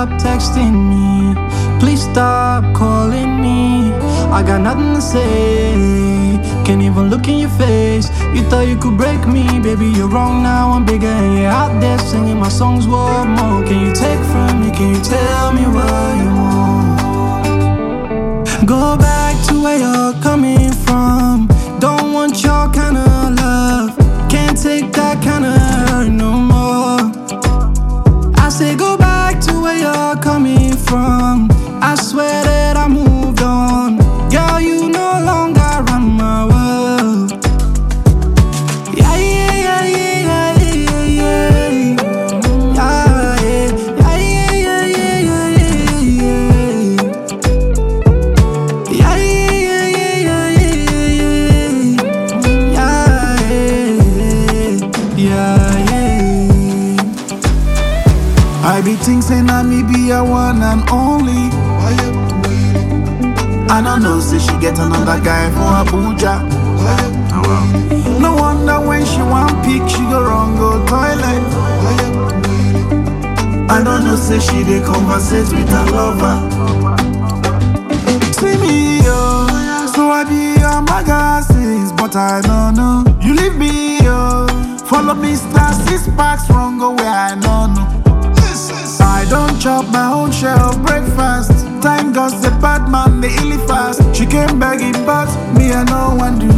stop texting me. Please stop calling me. I got nothing to say. Can't even look in your face. You thought you could break me, baby, you're wrong now. I'm bigger and you're out there singing my songs. What more can you take from me? Can you tell me what you want? Go back to where you're coming from. Don't want your kind of love. Can't take that kind of hurt no more. I say go back to where you're coming from. I swear that I moved on. Girl, you no longer run my world. Yeah, yeah, yeah, yeah, yeah, yeah, yeah, yeah, yeah, yeah, yeah, yeah, yeah. I be thinking I me be a one and only. I don't know, say she get another guy from Abuja. No wonder when she want pick, she go wrong, go toilet. I don't know, say she dey conversate with her lover. See me, yo, so I be on magazines, but I don't know. You leave me, yo, follow me, star 6 packs, wrong, go where I don't know. I don't chop my own share of breakfast. Thank God the bad man, they illy fast. She came begging, but me I no one do.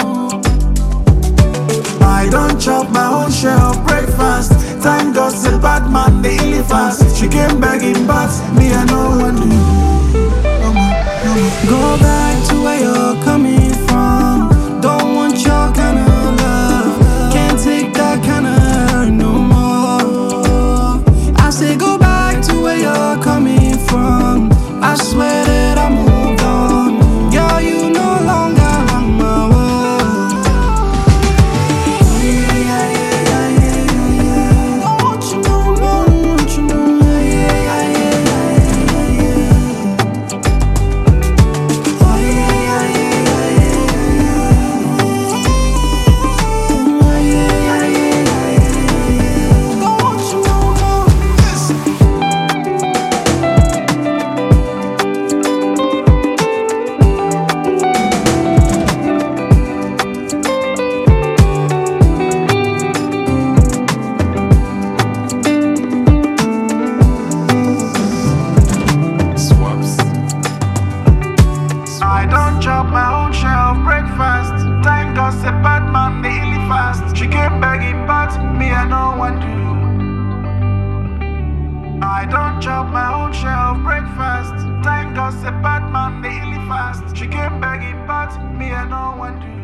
I don't chop my own share of breakfast. Thank God the bad man, they illy fast. She came begging, but me I no one do. Go back to where you're coming from. Don't want your kind of love. Can't take that kind of hurt no more. I say go back to where you're coming from. I swear that I moved on. Girl, you no longer run my world. Yeah, yeah, yeah, yeah, yeah. I want you no more, I want you no more. Yeah, yeah, yeah, yeah, yeah. Oh, yeah, yeah, yeah, yeah, yeah, yeah. I want you no more. I don't chop my own share of breakfast. Thank God the bad man, they illy fast. She came begging, but me I no one do. I don't chop my own share of breakfast. Thank God the bad man, they illy fast. She came begging, but me I no one do.